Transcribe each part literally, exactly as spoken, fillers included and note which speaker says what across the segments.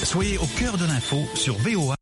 Speaker 1: Soyez au cœur de l'info sur V O A.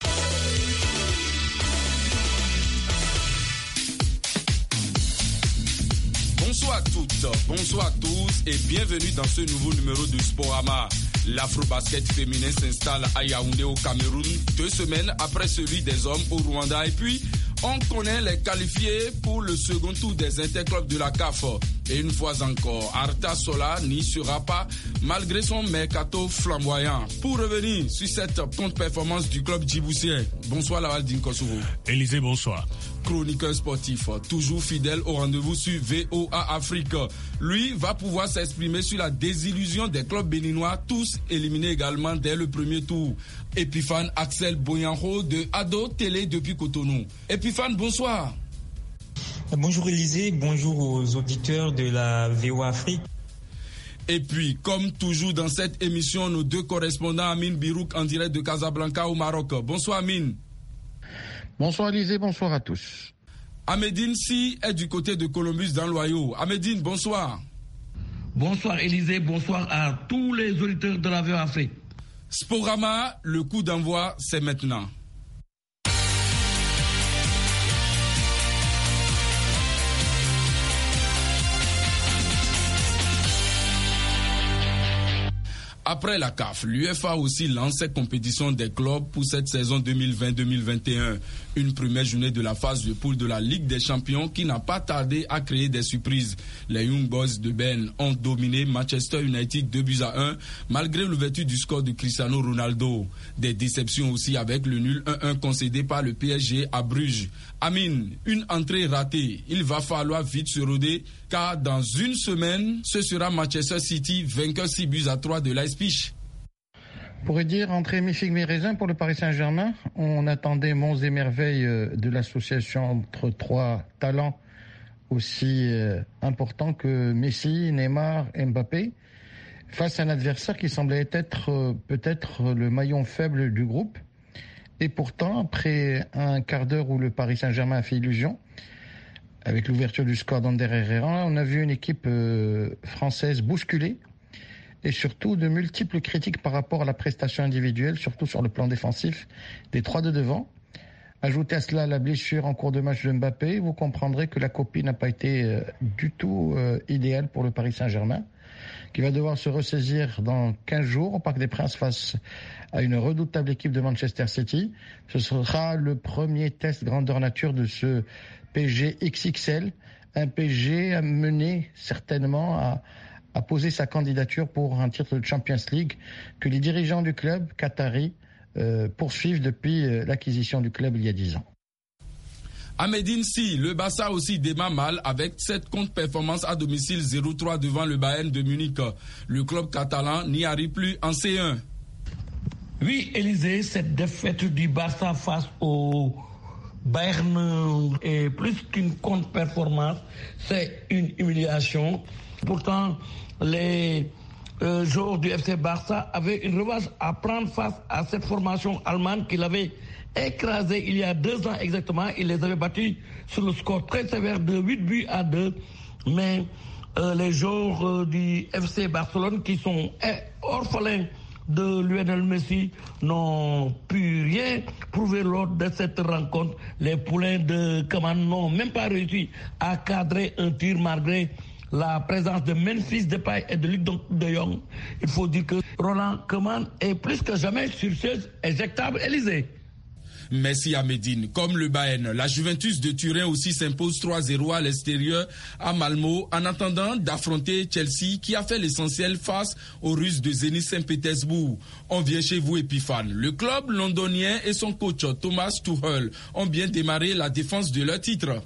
Speaker 2: Bonsoir à toutes, bonsoir à tous et bienvenue dans ce nouveau numéro de Sporama. L'Afro-Basket féminin s'installe à Yaoundé au Cameroun deux semaines après celui des hommes au Rwanda. Et puis, on connaît les qualifiés pour le second tour des interclubs de la C A F. Et une fois encore, Arta Sola n'y sera pas malgré son mercato flamboyant. Pour revenir sur cette contre-performance du club djiboutien, bonsoir Lawal Dinkosovo.
Speaker 3: Élisée, bonsoir.
Speaker 2: Chroniqueur sportif, toujours fidèle au rendez-vous sur V O A Afrique. Lui va pouvoir s'exprimer sur la désillusion des clubs béninois, tous éliminés également dès le premier tour. Epiphane Axel Boyanho de Ado Télé depuis Cotonou. Epiphane, bonsoir.
Speaker 4: Bonjour Élisée, bonjour aux auditeurs de la V O A Afrique.
Speaker 2: Et puis, comme toujours dans cette émission, nos deux correspondants, Amine Birouk en direct de Casablanca au Maroc. Bonsoir Amine.
Speaker 5: Bonsoir Élisée, bonsoir à tous.
Speaker 2: Ahmedine Si est du côté de Columbus dans l'Ohio. Ahmedine, bonsoir.
Speaker 6: Bonsoir Élisée, bonsoir à tous les auditeurs de la V O A Afrique.
Speaker 2: Sporama, le coup d'envoi, c'est maintenant. Après la C A F, l'U F A aussi lance cette compétition des clubs pour cette saison deux mille vingt deux mille vingt et un. Une première journée de la phase de poule de la Ligue des Champions qui n'a pas tardé à créer des surprises. Les Young Boys de Ben ont dominé Manchester United deux buts à un malgré l'ouverture du score de Cristiano Ronaldo. Des déceptions aussi avec le nul un un concédé par le P S G à Bruges. Amine, une entrée ratée. Il va falloir vite se roder car dans une semaine, ce sera Manchester City vainqueur six buts à trois de Leipzig.
Speaker 5: On pourrait dire entrée mi-figue mi-raisin pour le Paris Saint-Germain. On attendait monts et merveilles de l'association entre trois talents aussi importants que Messi, Neymar et Mbappé, face à un adversaire qui semblait être peut-être le maillon faible du groupe. Et pourtant, après un quart d'heure où le Paris Saint-Germain a fait illusion, avec l'ouverture du score d'Ander Herrera, on a vu une équipe française bousculée et surtout de multiples critiques par rapport à la prestation individuelle, surtout sur le plan défensif des trois de devant. Ajoutez à cela la blessure en cours de match de Mbappé, vous comprendrez que la copie n'a pas été du tout idéale pour le Paris Saint-Germain, qui va devoir se ressaisir dans quinze jours au Parc des Princes face à une redoutable équipe de Manchester City. Ce sera le premier test grandeur nature de ce P S G X X L, un P S G amené certainement à, à poser sa candidature pour un titre de Champions League que les dirigeants du club qatari euh, poursuivent depuis euh, l'acquisition du club il y a dix ans.
Speaker 2: Ahmedine Si, le Barça aussi démarre mal avec cette contre-performance à domicile zéro trois devant le Bayern de Munich. Le club catalan n'y arrive plus en C un.
Speaker 6: Oui, Élisée, cette défaite du Barça face au Bayern est plus qu'une contre-performance, c'est une humiliation. Pourtant, les euh, joueurs du F C Barça avaient une revanche à prendre face à cette formation allemande qu'il avait écrasée il y a deux ans exactement. Il les avait battus sur le score très sévère de huit buts à deux. Mais euh, les joueurs euh, du F C Barcelone qui sont orphelins de Lionel Messi n'ont pu rien prouver lors de cette rencontre. Les poulains de Coman n'ont même pas réussi à cadrer un tir malgré la présence de Memphis Depay et de Luc de Jong. Il faut dire que Roland Koeman est plus que jamais sur chaise éjectable. Élysée.
Speaker 2: Merci à Médine. Comme le Bayern, la Juventus de Turin aussi s'impose trois zéro à l'extérieur à Malmö en attendant d'affronter Chelsea qui a fait l'essentiel face aux Russes de Zénith Saint-Pétersbourg. On vient chez vous Epiphane. Le club londonien et son coach Thomas Tuchel ont bien démarré la défense de leur titre.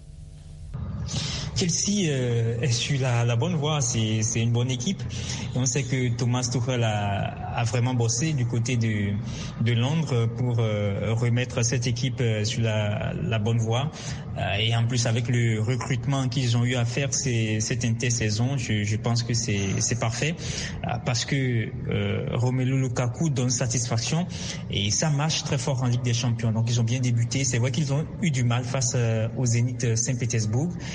Speaker 4: Chelsea euh, est sur la, la bonne voie, c'est, c'est une bonne équipe. Et on sait que Thomas Tuchel a, a vraiment bossé du côté de, de Londres pour euh, remettre cette équipe euh, sur la, la bonne voie. Euh, et en plus, avec le recrutement qu'ils ont eu à faire ces, cette intersaison, je, je pense que c'est, c'est parfait. Euh, parce que euh, Romelu Lukaku donne satisfaction et ça marche très fort en Ligue des Champions. Donc ils ont bien débuté. C'est vrai qu'ils ont eu du mal face euh, au Zénith Saint-Pétersbourg.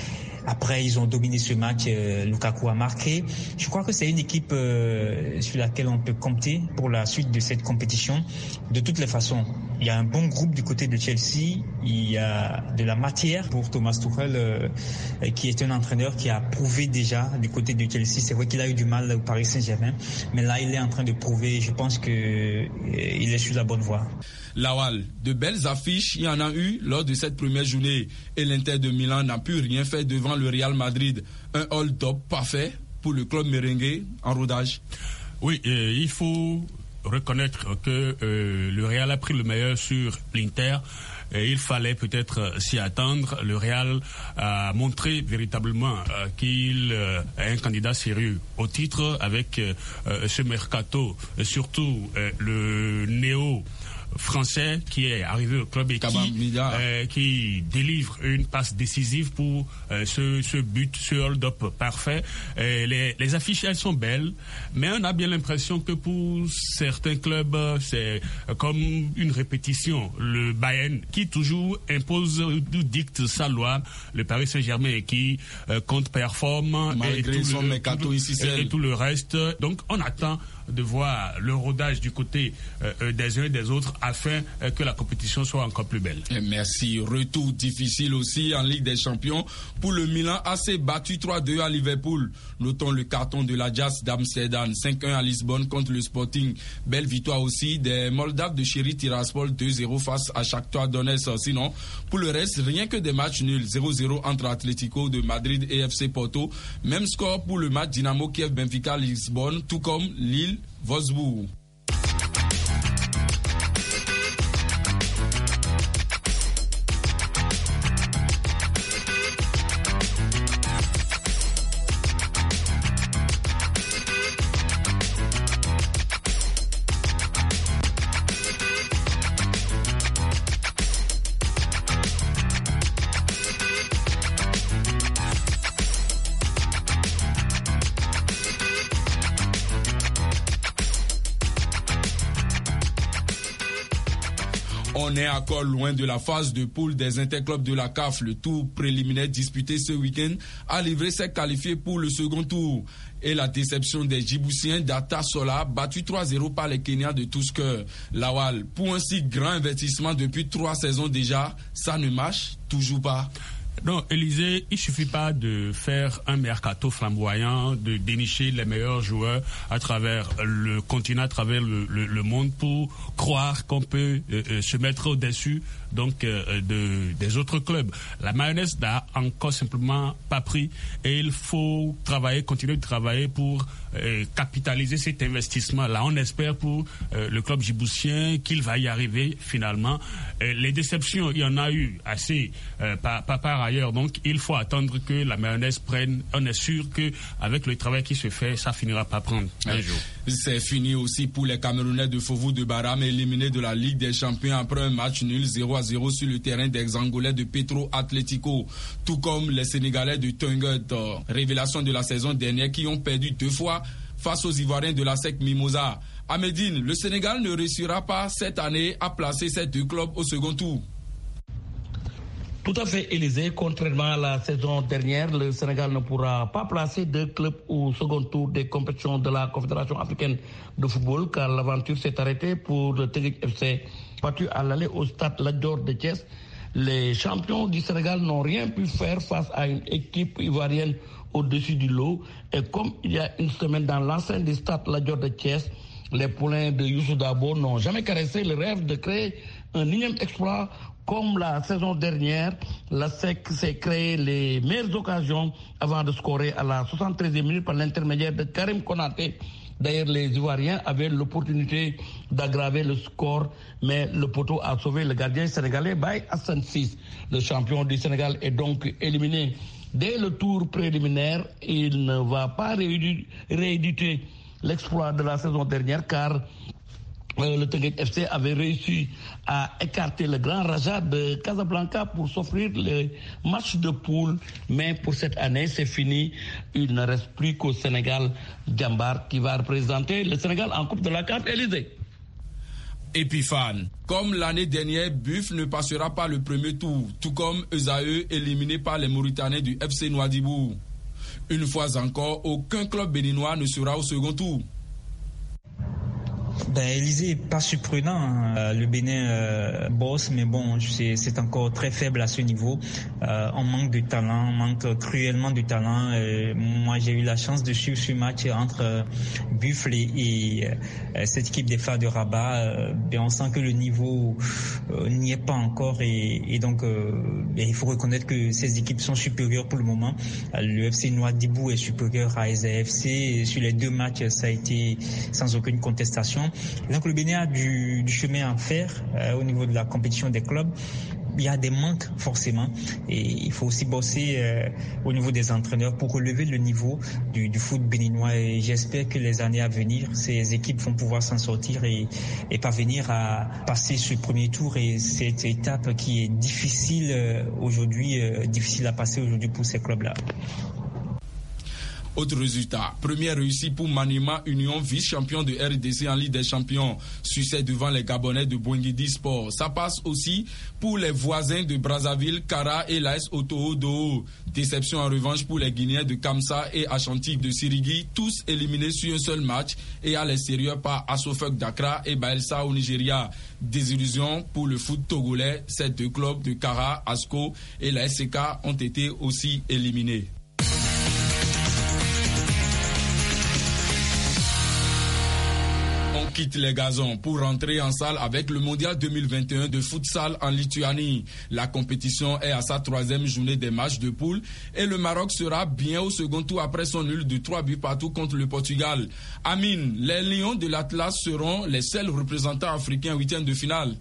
Speaker 4: Après, ils ont dominé ce match. Euh, Lukaku a marqué. Je crois que c'est une équipe euh, sur laquelle on peut compter pour la suite de cette compétition. De toutes les façons, il y a un bon groupe du côté de Chelsea. Il y a de la matière pour Thomas Tuchel, euh, qui est un entraîneur qui a prouvé déjà du côté de Chelsea. C'est vrai qu'il a eu du mal au Paris Saint-Germain, mais là, il est en train de prouver. Je pense que euh, il est sur la bonne voie.
Speaker 2: Lawal, de belles affiches, il y en a eu lors de cette première journée et l'Inter de Milan n'a pu rien faire devant le Real Madrid. Un hold-up parfait pour le club merengue en rodage.
Speaker 3: Oui, euh, il faut reconnaître que euh, le Real a pris le meilleur sur l'Inter. Et il fallait peut-être s'y attendre. Le Real a montré véritablement euh, qu'il euh, est un candidat sérieux au titre avec euh, ce mercato, et surtout euh, le néo français qui est arrivé au club et qui, euh, qui délivre une passe décisive pour euh, ce, ce but, ce hold-up parfait. Et les, les affiches, elles sont belles, mais on a bien l'impression que pour certains clubs, c'est comme une répétition. Le Bayern qui toujours impose ou dicte sa loi, le Paris Saint-Germain qui euh, compte performe
Speaker 2: malgré
Speaker 3: et tout
Speaker 2: son
Speaker 3: le,
Speaker 2: mercato ici
Speaker 3: et, et tout le reste. Donc on attend de voir le rodage du côté euh, des uns et des autres afin euh, que la compétition soit encore plus belle.
Speaker 2: Merci. Retour difficile aussi en Ligue des Champions pour le Milan A C battu trois deux à Liverpool. Notons le carton de l'Ajax d'Amsterdam cinq un à Lisbonne contre le Sporting. Belle victoire aussi des Moldaves de Chéri Tiraspol deux zéro face à Shakhtar Donetsk. Sinon, pour le reste, rien que des matchs nuls. zéro zéro entre Atlético de Madrid et F C Porto. Même score pour le match Dynamo Kiev Benfica Lisbonne, tout comme Lille Wolfsburg. On est encore loin de la phase de poule des interclubs de la C A F. Le tour préliminaire disputé ce week-end a livré ses qualifiés pour le second tour. Et la déception des Djiboutiens d'Ata Sola, battu trois zéro par les Kenyans de Tusker. Lawal, pour un si grand investissement depuis trois saisons déjà, ça ne marche toujours pas.
Speaker 3: Non, Élysée, il suffit pas de faire un mercato flamboyant, de dénicher les meilleurs joueurs à travers le continent, à travers le, le, le monde pour croire qu'on peut euh, se mettre au-dessus donc euh, de, des autres clubs. La mayonnaise n'a encore simplement pas pris et il faut travailler, continuer de travailler pour euh, capitaliser cet investissement-là. On espère pour euh, le club djiboutien qu'il va y arriver finalement. Euh, les déceptions, il y en a eu assez euh, par, par, par ailleurs, donc il faut attendre que la mayonnaise prenne. On est sûr que avec le travail qui se fait, ça finira par prendre un jour.
Speaker 2: C'est fini aussi pour les Camerounais de Fofo de Baram, éliminés de la Ligue des Champions après un match nul zéro à zéro sur le terrain des Angolais de Petro Atlético, tout comme les Sénégalais de Tungut, révélation de la saison dernière, qui ont perdu deux fois face aux Ivoiriens de la S E C Mimosa. À Médine, le Sénégal ne réussira pas cette année à placer ces deux clubs au second tour.
Speaker 6: Tout à fait, Élysée. Contrairement à la saison dernière, le Sénégal ne pourra pas placer deux clubs au second tour des compétitions de la Confédération africaine de football, car l'aventure s'est arrêtée pour le Teungueth F C, battu à l'aller au stade Lat Dior de Thiès. Les champions du Sénégal n'ont rien pu faire face à une équipe ivoirienne au-dessus du lot. Et comme il y a une semaine dans l'enceinte du stade Lat Dior de Thiès, les poulains de Youssou Dabo n'ont jamais caressé le rêve de créer un énième exploit. Comme la saison dernière, la S E C s'est créé les meilleures occasions avant de scorer à la soixante-treizième minute par l'intermédiaire de Karim Konaté. D'ailleurs, les Ivoiriens avaient l'opportunité d'aggraver le score, mais le poteau a sauvé le gardien sénégalais Baye Hassan Ciss. Le champion du Sénégal est donc éliminé dès le tour préliminaire. Il ne va pas rééditer l'exploit de la saison dernière, car Euh, le Teungueth F C avait réussi à écarter le Grand Raja de Casablanca pour s'offrir le match de poule. Mais pour cette année, c'est fini. Il ne reste plus qu'au Sénégal Djambar qui va représenter le Sénégal en Coupe de la C A F. Élysée.
Speaker 2: Epifan. Comme l'année dernière, Buff ne passera pas le premier tour, tout comme Esaü éliminé par les Mauritaniens du F C Nouadhibou. Une fois encore, aucun club béninois ne sera au second tour.
Speaker 4: Ben, Élysée, pas surprenant. Hein. Le Bénin euh, bosse, mais bon, c'est, c'est encore très faible à ce niveau. Euh, on manque de talent, on manque cruellement de talent. Euh, moi, j'ai eu la chance de suivre ce match entre euh, Buffle et, et euh, cette équipe des Phares de Rabat. Euh, ben, on sent que le niveau euh, n'y est pas encore et, et donc euh, ben, il faut reconnaître que ces équipes sont supérieures pour le moment. Euh, le F C Nouadhibou est supérieur à Eza F C. Et sur les deux matchs, ça a été sans aucune contestation. Donc le Bénin a du, du chemin à faire euh, au niveau de la compétition des clubs. Il y a des manques forcément et il faut aussi bosser euh, au niveau des entraîneurs pour relever le niveau du, du foot béninois et j'espère que les années à venir, ces équipes vont pouvoir s'en sortir et, et parvenir à passer ce premier tour et cette étape qui est difficile euh, aujourd'hui, euh, difficile à passer aujourd'hui pour ces clubs-là.
Speaker 2: Autre résultat, première réussite pour Maniema Union, vice-champion de R D C en Ligue des Champions. Succès devant les Gabonais de Boingidi Sport. Ça passe aussi pour les voisins de Brazzaville, Kara et l'A S Otoho-Doo. Déception en revanche pour les Guinéens de Kamsa et Ashanti de Sirigui, tous éliminés sur un seul match et à l'extérieur par Asofek d'Accra et Baelsa au Nigeria. Désillusion pour le foot togolais, ces deux clubs de Kara, Asco et la S C K ont été aussi éliminés. On quitte les gazons pour rentrer en salle avec le mondial deux mille vingt et un de futsal en Lituanie. La compétition est à sa troisième journée des matchs de poule et le Maroc sera bien au second tour après son nul de trois buts partout contre le Portugal. Amine, les Lions de l'Atlas seront les seuls représentants africains en huitième de finale.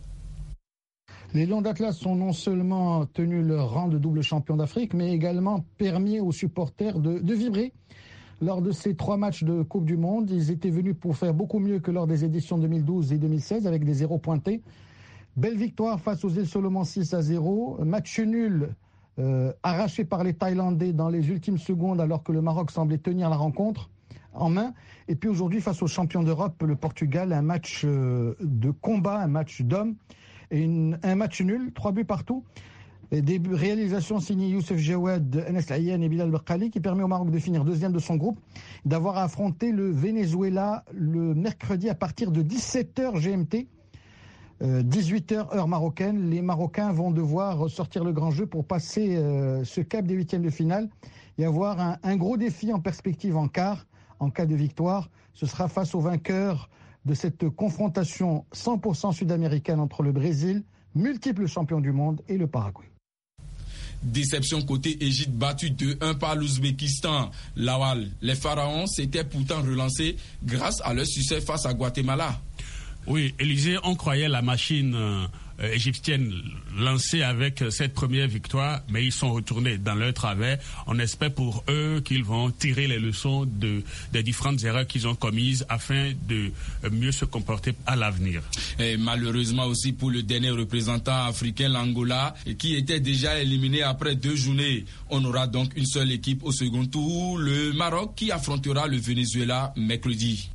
Speaker 5: Les Lions d'Atlas ont non seulement tenu leur rang de double champion d'Afrique, mais également permis aux supporters de, de vibrer. Lors de ces trois matchs de Coupe du Monde, ils étaient venus pour faire beaucoup mieux que lors des éditions deux mille douze et deux mille seize avec des zéros pointés. Belle victoire face aux îles Solomon six à zéro. Match nul euh, arraché par les Thaïlandais dans les ultimes secondes alors que le Maroc semblait tenir la rencontre en main. Et puis aujourd'hui, face aux champions d'Europe, le Portugal, un match euh, de combat, un match d'hommes et une, un match nul, trois buts partout. Des réalisations signées Youssef Jawad, Enes Laïen et Bilal Berkali qui permet au Maroc de finir deuxième de son groupe, d'avoir affronté le Venezuela le mercredi à partir de dix-sept heures G M T, euh, dix-huit heures heure marocaine. Les Marocains vont devoir sortir le grand jeu pour passer euh, ce cap des huitièmes de finale et avoir un, un gros défi en perspective en quart. En cas de victoire, ce sera face au vainqueur de cette confrontation cent pour cent sud-américaine entre le Brésil, multiple champion du monde, et le Paraguay.
Speaker 2: Déception côté Égypte battu deux un par l'Ouzbékistan. Lawal, les Pharaons s'étaient pourtant relancés grâce à leur succès face à Guatemala.
Speaker 3: Oui, Élysée, on croyait la machine euh, égyptienne lancée avec cette première victoire, mais ils sont retournés dans leur travers. On espère pour eux qu'ils vont tirer les leçons de, des différentes erreurs qu'ils ont commises afin de mieux se comporter à l'avenir.
Speaker 2: Et malheureusement aussi pour le dernier représentant africain, l'Angola, qui était déjà éliminé après deux journées. On aura donc une seule équipe au second tour, le Maroc qui affrontera le Venezuela mercredi.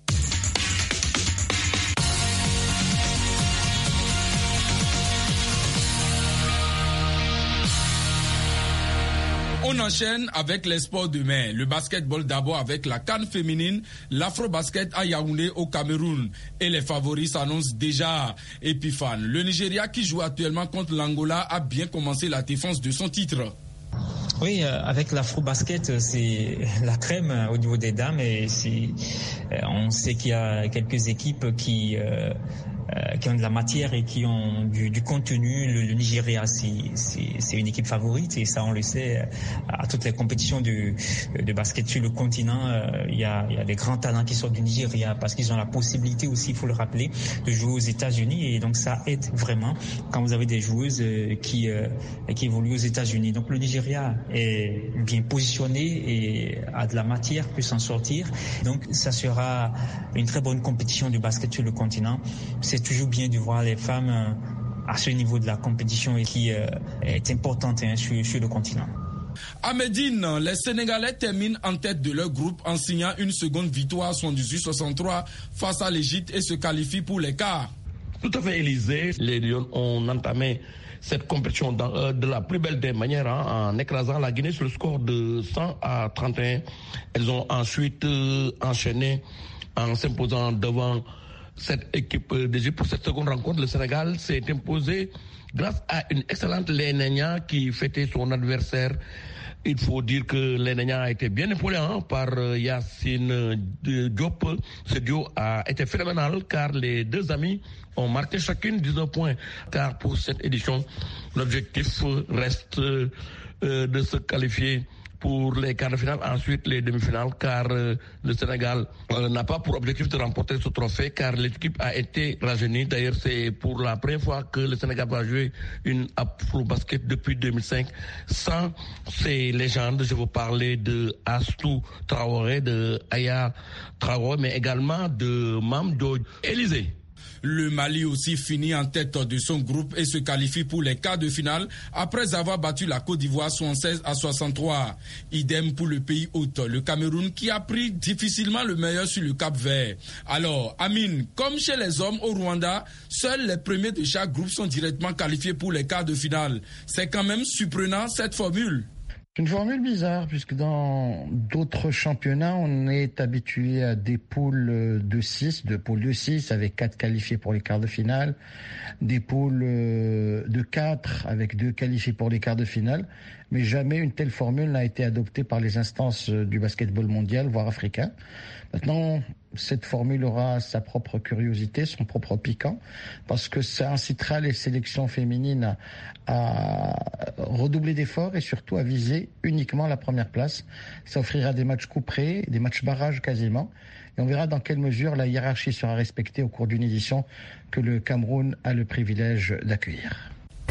Speaker 2: On enchaîne avec les sports de mer. Le basketball d'abord avec la CAN féminine, l'Afro-Basket à Yaoundé au Cameroun. Et les favoris s'annoncent déjà. Epifan, le Nigeria qui joue actuellement contre l'Angola a bien commencé la défense de son titre.
Speaker 4: Oui, euh, avec l'Afro-Basket, c'est la crème euh, au niveau des dames et c'est, euh, on sait qu'il y a quelques équipes qui... Euh, Euh, qui ont de la matière et qui ont du, du contenu. Le, le Nigeria, c'est, c'est, c'est une équipe favorite et ça, on le sait, à toutes les compétitions de, de basket sur le continent, euh, il y a, il y a des grands talents qui sortent du Nigeria parce qu'ils ont la possibilité aussi, il faut le rappeler, de jouer aux États-Unis et donc ça aide vraiment quand vous avez des joueuses euh, qui, euh, qui évoluent aux États-Unis. Donc le Nigeria est bien positionné et a de la matière, peut s'en sortir. Donc ça sera une très bonne compétition du basket sur le continent. C'est toujours bien de voir les femmes à ce niveau de la compétition et qui est importante hein, sur, sur le continent.
Speaker 2: À Médine, les Sénégalais terminent en tête de leur groupe en signant une seconde victoire soixante-dix-huit soixante-trois face à l'Égypte et se qualifient pour les quarts.
Speaker 6: Tout à fait, Élysée. Les Lions ont entamé cette compétition dans, euh, de la plus belle des manières, hein, en écrasant la Guinée sur le score de cent à trente et un. Elles ont ensuite euh, enchaîné en s'imposant devant cette équipe d'Égypte. Pour cette seconde rencontre, le Sénégal s'est imposé grâce à une excellente Lénenia qui fêtait son adversaire. Il faut dire que Lénenia a été bien épaulé hein, par euh, Yacine Diop. Ce duo a été phénoménal car les deux amis ont marqué chacune dix-neuf points. Car pour cette édition, l'objectif reste euh, de se qualifier pour les quarts de finale, ensuite les demi-finales, car euh, le Sénégal euh, n'a pas pour objectif de remporter ce trophée, car l'équipe a été rajeunie. D'ailleurs, c'est pour la première fois que le Sénégal va jouer une Afro-Basket depuis deux mille cinq sans ces légendes. Je veux parler de Astou Traoré, de Aya Traoré, mais également de Mamdo Élysée.
Speaker 2: Le Mali aussi finit en tête de son groupe et se qualifie pour les quarts de finale après avoir battu la Côte d'Ivoire soixante-seize à soixante-trois. Idem pour le pays hôte, le Cameroun, qui a pris difficilement le meilleur sur le Cap-Vert. Alors, Amine, comme chez les hommes au Rwanda, seuls les premiers de chaque groupe sont directement qualifiés pour les quarts de finale. C'est quand même surprenant cette formule.
Speaker 5: C'est une formule bizarre, puisque dans d'autres championnats, on est habitué à des poules de six, de poules de six, avec quatre qualifiés pour les quarts de finale, des poules de quatre, avec deux qualifiés pour les quarts de finale, mais jamais une telle formule n'a été adoptée par les instances du basketball mondial, voire africain. Maintenant, cette formule aura sa propre curiosité, son propre piquant, parce que ça incitera les sélections féminines à, à redoubler d'efforts et surtout à viser uniquement la première place. Ça offrira des matchs couperés, des matchs barrages quasiment, et on verra dans quelle mesure la hiérarchie sera respectée au cours d'une édition que le Cameroun a le privilège d'accueillir.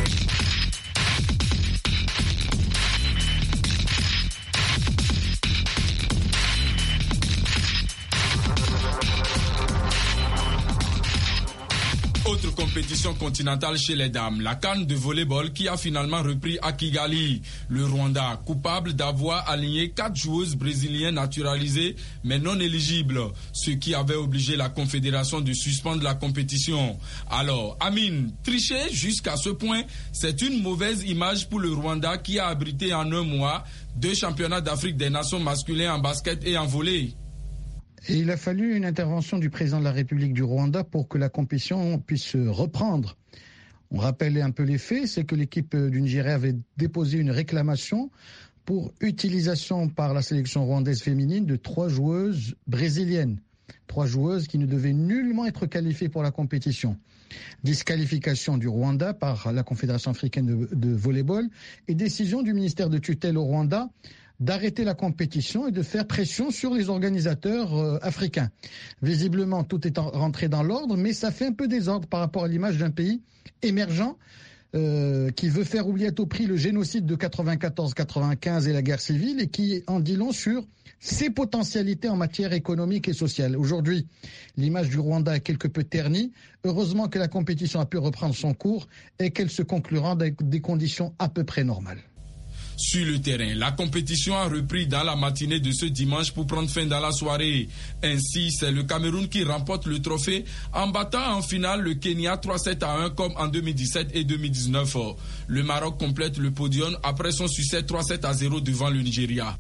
Speaker 2: Autre compétition continentale chez les dames, la CAN de volleyball qui a finalement repris à Kigali. Le Rwanda, coupable d'avoir aligné quatre joueuses brésiliennes naturalisées mais non éligibles, ce qui avait obligé la Confédération de suspendre la compétition. Alors, Amine, tricher jusqu'à ce point, c'est une mauvaise image pour le Rwanda qui a abrité en un mois deux championnats d'Afrique des nations masculins en basket et en volley.
Speaker 5: Et il a fallu une intervention du président de la République du Rwanda pour que la compétition puisse reprendre. On rappelle un peu les faits, c'est que l'équipe du Nigeria avait déposé une réclamation pour utilisation par la sélection rwandaise féminine de trois joueuses brésiliennes. Trois joueuses qui ne devaient nullement être qualifiées pour la compétition. Disqualification du Rwanda par la Confédération africaine de, de volleyball et décision du ministère de tutelle au Rwanda d'arrêter la compétition et de faire pression sur les organisateurs euh, africains. Visiblement, tout est en, rentré dans l'ordre, mais ça fait un peu désordre par rapport à l'image d'un pays émergent euh, qui veut faire oublier à tout prix le génocide de quatre-vingt-quatorze quatre-vingt-quinze et la guerre civile et qui en dit long sur ses potentialités en matière économique et sociale. Aujourd'hui, l'image du Rwanda est quelque peu ternie. Heureusement que la compétition a pu reprendre son cours et qu'elle se conclura dans des conditions à peu près normales.
Speaker 2: Sur le terrain, la compétition a repris dans la matinée de ce dimanche pour prendre fin dans la soirée. Ainsi, c'est le Cameroun qui remporte le trophée en battant en finale le Kenya trois sept à un comme en deux mille dix-sept et deux mille dix-neuf. Le Maroc complète le podium après son succès trois sept à zéro devant le Nigeria.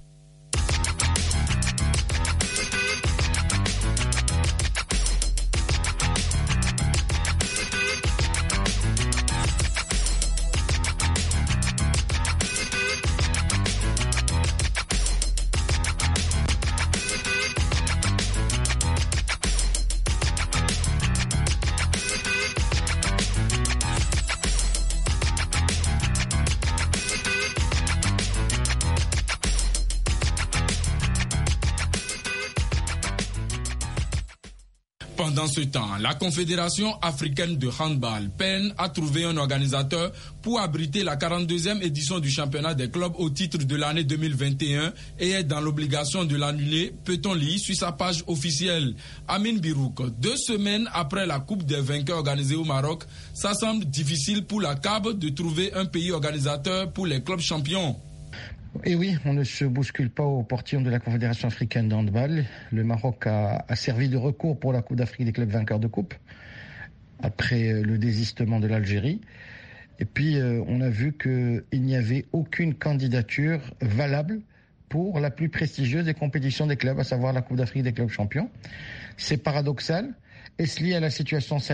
Speaker 2: Pendant ce temps, la Confédération africaine de handball peine à trouver un organisateur pour abriter la quarante-deuxième édition du championnat des clubs au titre de l'année deux mille vingt et un et est dans l'obligation de l'annuler, peut-on lire sur sa page officielle. Amine Birouk, deux semaines après la Coupe des vainqueurs organisée au Maroc, ça semble difficile pour la C A B de trouver un pays organisateur pour les clubs champions.
Speaker 5: Et oui, on ne se bouscule pas au portillon de la Confédération africaine de handball. Le Maroc a, a servi de recours pour la Coupe d'Afrique des clubs vainqueurs de coupe. après le désistement de l'Algérie. Et puis, euh, on a vu qu'il n'y avait aucune candidature valable pour la plus prestigieuse des compétitions des clubs, à savoir la Coupe d'Afrique des clubs champions. C'est paradoxal. Est-ce lié à la situation sanitaire ?